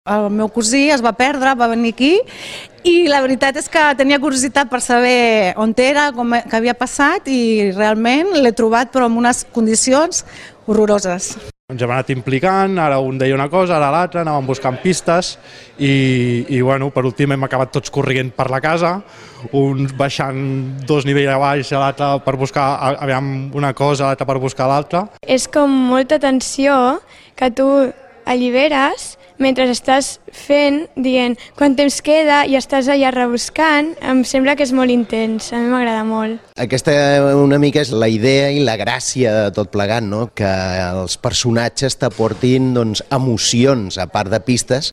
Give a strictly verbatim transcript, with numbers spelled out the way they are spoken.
El meu cosí es va perdre, va venir aquí i la veritat és que tenia curiositat per saber on era, com, què havia passat i realment l'he trobat però en unes condicions horroroses. Ens hem anat implicant, ara un deia una cosa, ara l'altra, anàvem buscant pistes i, i bueno, per últim hem acabat tots corrent per la casa, uns baixant dos nivells a baix, l'altre per buscar aviam una cosa, l'altre per buscar l'altra. És com molta tensió que tu alliberes mentre estàs fent, dient quant temps queda i estàs allà rebuscant, em sembla que és molt intens, a mi m'agrada molt. Aquesta una mica és la idea i la gràcia de tot plegat, no? Que els personatges t'aportin doncs, emocions a part de pistes.